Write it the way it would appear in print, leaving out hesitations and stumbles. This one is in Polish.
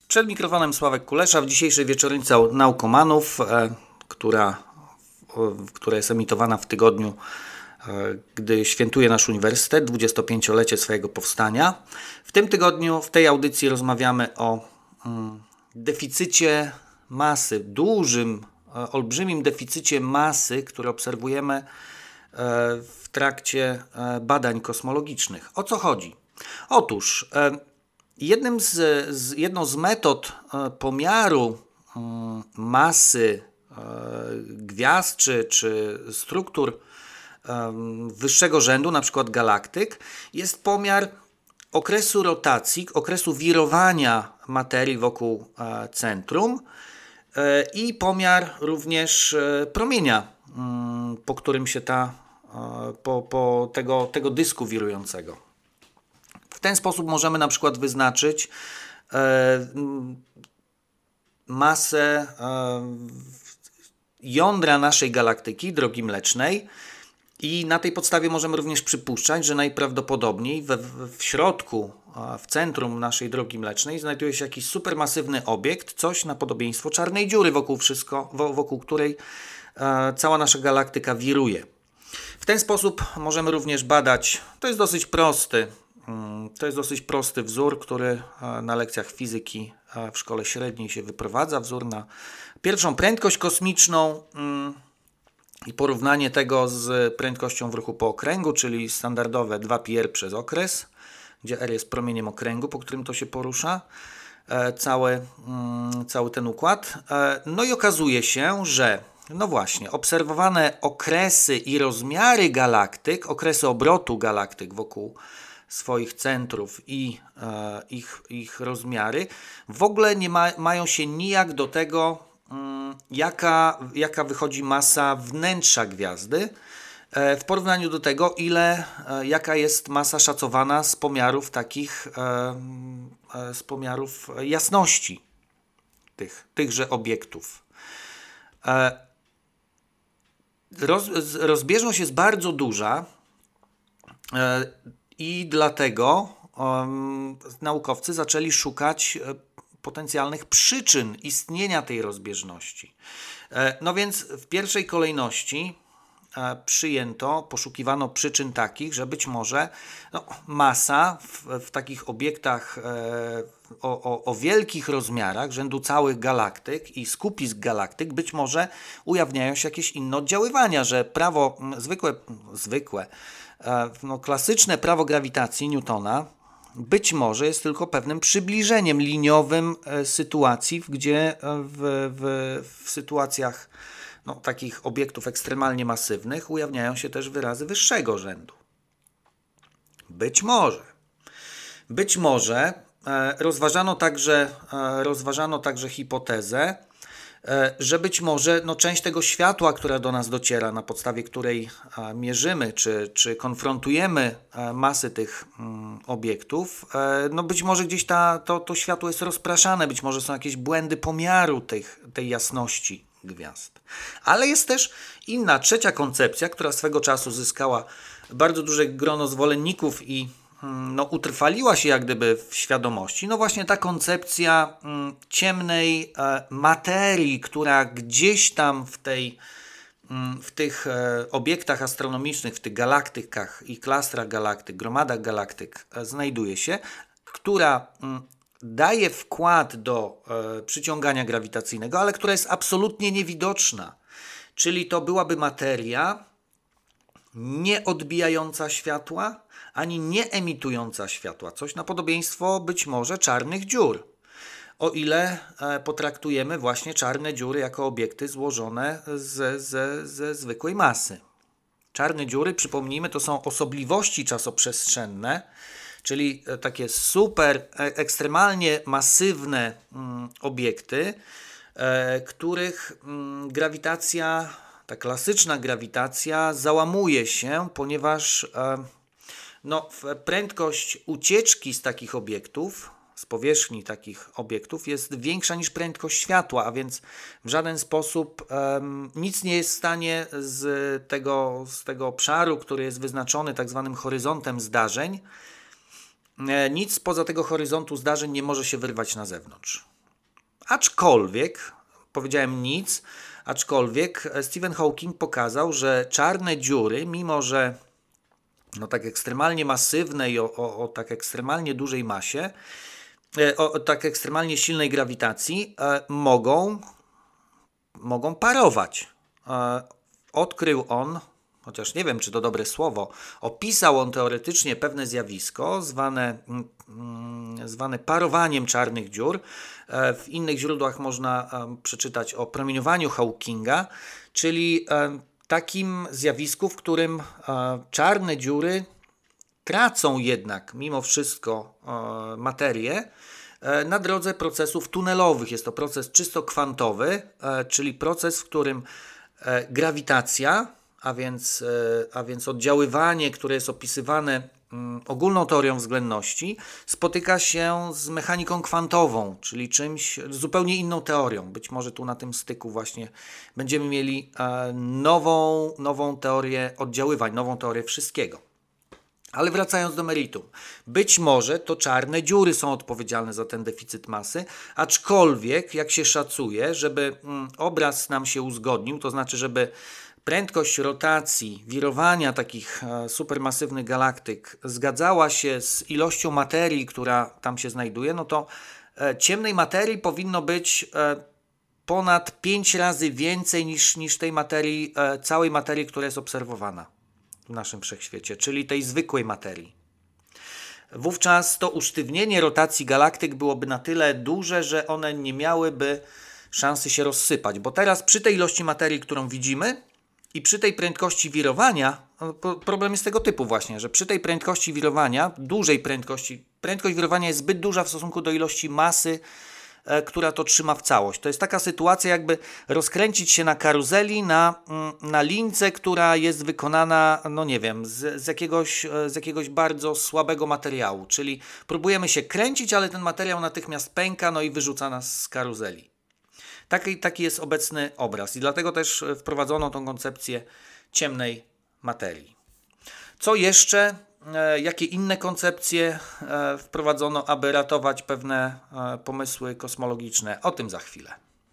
Przed mikrofonem Sławek Kulesza w dzisiejszej wieczornicy Naukomanów, która jest emitowana w tygodniu, gdy świętuje nasz uniwersytet 25-lecie swojego powstania. W tym tygodniu, w tej audycji rozmawiamy o deficycie masy, olbrzymim deficycie masy, który obserwujemy w trakcie badań kosmologicznych. O co chodzi? Otóż jedną z metod pomiaru masy gwiazd czy struktur wyższego rzędu, na przykład galaktyk, jest pomiar okresu rotacji, okresu wirowania materii wokół centrum i pomiar również promienia, po którym się tego dysku wirującego. W ten sposób możemy na przykład wyznaczyć masę jądra naszej galaktyki, Drogi Mlecznej, i na tej podstawie możemy również przypuszczać, że najprawdopodobniej w środku, w centrum naszej Drogi Mlecznej znajduje się jakiś supermasywny obiekt, coś na podobieństwo czarnej dziury, wokół której cała nasza galaktyka wiruje. W ten sposób możemy również badać, to jest dosyć prosty wzór, który na lekcjach fizyki w szkole średniej się wyprowadza. Wzór na pierwszą prędkość kosmiczną i porównanie tego z prędkością w ruchu po okręgu, czyli standardowe 2πr przez okres, gdzie r jest promieniem okręgu, po którym to się porusza, cały ten układ. No i okazuje się, że obserwowane okresy i rozmiary galaktyk, okresy obrotu galaktyk wokół swoich centrów i ich rozmiary w ogóle nie mają się nijak do tego, jaka wychodzi masa wnętrza gwiazdy w porównaniu do tego, jaka jest masa szacowana z pomiarów jasności tychże obiektów. Rozbieżność jest bardzo duża i dlatego naukowcy zaczęli szukać potencjalnych przyczyn istnienia tej rozbieżności. No więc w pierwszej kolejności poszukiwano przyczyn takich, że być może masa w takich obiektach o wielkich rozmiarach, rzędu całych galaktyk i skupisk galaktyk, być może ujawniają się jakieś inne oddziaływania, że prawo klasyczne prawo grawitacji Newtona być może jest tylko pewnym przybliżeniem liniowym sytuacji, gdzie w sytuacjach takich obiektów ekstremalnie masywnych ujawniają się też wyrazy wyższego rzędu. Być może rozważano także hipotezę, że być może część tego światła, która do nas dociera, na podstawie której mierzymy czy konfrontujemy masy tych obiektów, być może gdzieś to światło jest rozpraszane, być może są jakieś błędy pomiaru tej jasności gwiazd. Ale jest też inna, trzecia koncepcja, która swego czasu zyskała bardzo duże grono zwolenników i utrwaliła się jak gdyby w świadomości. Właśnie ta koncepcja ciemnej materii, która gdzieś tam w tych obiektach astronomicznych, w tych galaktykach i klastrach galaktyk, gromadach galaktyk znajduje się, która daje wkład do przyciągania grawitacyjnego, ale która jest absolutnie niewidoczna. Czyli to byłaby materia nie odbijająca światła, ani nie emitująca światła. Coś na podobieństwo być może czarnych dziur. O ile potraktujemy właśnie czarne dziury jako obiekty złożone ze zwykłej masy. Czarne dziury, przypomnijmy, to są osobliwości czasoprzestrzenne, czyli takie super, ekstremalnie masywne obiekty, których grawitacja, ta klasyczna grawitacja załamuje się, ponieważ prędkość ucieczki z takich obiektów, z powierzchni takich obiektów jest większa niż prędkość światła, a więc w żaden sposób nic nie jest w stanie z tego obszaru, który jest wyznaczony tak zwanym horyzontem zdarzeń, nic spoza tego horyzontu zdarzeń nie może się wyrwać na zewnątrz. Aczkolwiek, powiedziałem nic, aczkolwiek Stephen Hawking pokazał, że czarne dziury, mimo że tak ekstremalnie masywne i o tak ekstremalnie dużej masie, o tak ekstremalnie silnej grawitacji, mogą parować. Odkrył on, chociaż nie wiem, czy to dobre słowo, opisał on teoretycznie pewne zjawisko zwane parowaniem czarnych dziur. W innych źródłach można przeczytać o promieniowaniu Hawkinga, czyli takim zjawisku, w którym czarne dziury tracą jednak mimo wszystko materię na drodze procesów tunelowych. Jest to proces czysto kwantowy, czyli proces, w którym grawitacja, a więc oddziaływanie, które jest opisywane ogólną teorią względności, spotyka się z mechaniką kwantową, czyli czymś zupełnie inną teorią. Być może tu na tym styku właśnie będziemy mieli nową teorię oddziaływań, nową teorię wszystkiego. Ale wracając do meritum, być może to czarne dziury są odpowiedzialne za ten deficyt masy, aczkolwiek jak się szacuje, żeby obraz nam się uzgodnił, to znaczy, żeby prędkość rotacji, wirowania takich supermasywnych galaktyk zgadzała się z ilością materii, która tam się znajduje, no to ciemnej materii powinno być ponad 5 razy więcej niż tej materii, całej materii, która jest obserwowana w naszym wszechświecie, czyli tej zwykłej materii. Wówczas to usztywnienie rotacji galaktyk byłoby na tyle duże, że one nie miałyby szansy się rozsypać, bo teraz przy tej ilości materii, którą widzimy i przy tej prędkości wirowania, problem jest tego typu właśnie, że przy tej prędkości wirowania, dużej prędkość wirowania jest zbyt duża w stosunku do ilości masy, która to trzyma w całość. To jest taka sytuacja, jakby rozkręcić się na karuzeli na lince, która jest wykonana, no nie wiem, z jakiegoś bardzo słabego materiału. Czyli próbujemy się kręcić, ale ten materiał natychmiast pęka, no i wyrzuca nas z karuzeli. Taki jest obecny obraz i dlatego też wprowadzono tą koncepcję ciemnej materii. Co jeszcze? Jakie inne koncepcje wprowadzono, aby ratować pewne pomysły kosmologiczne? O tym za chwilę.